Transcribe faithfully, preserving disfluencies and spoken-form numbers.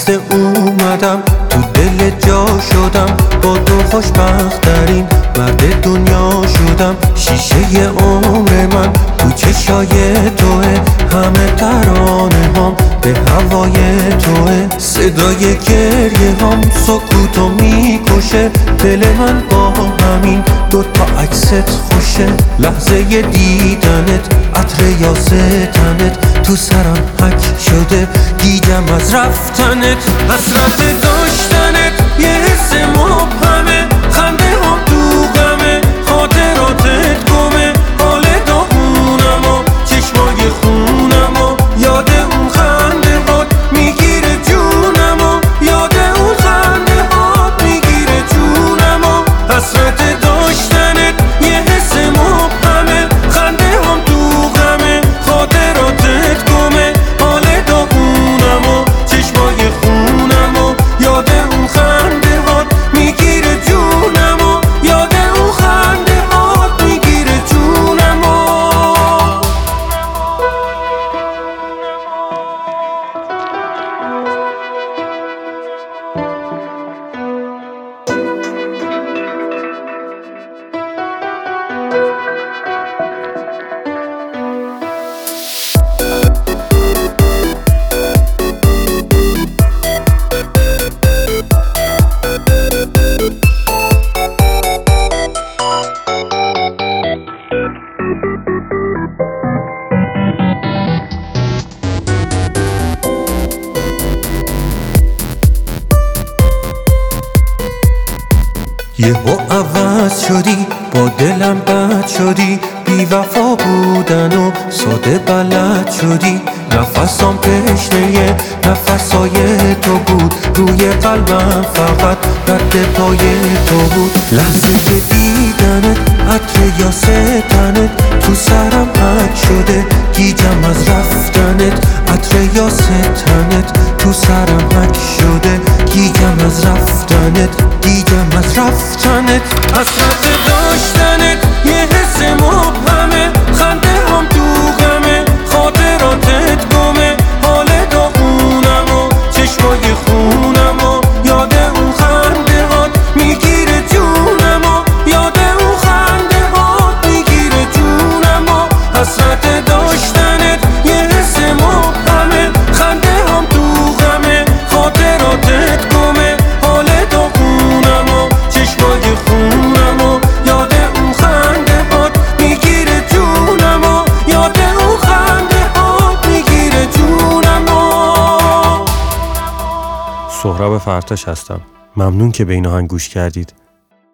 خسته اومدم تو دل جا شدم، با تو خوشبخت‌ترین مرد دنیا شدم. شیشه عمر من تو چشای توه، همه ترانه هام به هوای توه. صدای گریه هام سکوتو میکشه، دل من با همین دوتا عکست خوشه. لحظه دیدنت عطر یاستنت تو سرم حک شده، گیجم از رفتنت. حسرت داشتنت یه حس مبهمه، خنده هم تو غمه، خاطراتت گمه. حال داغونم و چشمای خونم و یاد اون خنده هات میگیره جونم و یاد اون خنده هات میگیره جونم و حسرت داشتنت یه حس مبهمه، خنده هم تو غمه، خاطراتت گمه. حال داغونم و چشمای خونم و یاد اون خنده هات میگیره جونم و یاد اون خنده هات میگیره جونم و یهو عوض شدی، با دلم بد شدی، بی وفا بودن و ساده بلد شدی. نفسام تشنه نفسای تو بود، روی قلبم فقط رد پای تو بود. لحظه که دیدنت عطر یاستنت تو سرم حک شده، گیجم از رفتنت. عطر یاستنت تو سرم حک شده، گیجم از رفتنت، گیجم از رفتنت. حسرت داشتنت یه حس مبهمه، خنده هم تو غمه، خاطراتت گمه. حال داغونم و چشمای خونم و یاد اون خنده هات میگیره جونم و یاد اون خنده هات میگیره جونم و حسرت داشتنت یه حس مبهمه، خنده هم تو غمه، خاطراتت گمه. حال داغونم و چشمای خونم و یاد اون خنده هات میگیره جونم و یاد اون خنده هات میگیره جونم و سهراب فرتاش هستم. ممنون که به این آهنگ گوش کردید.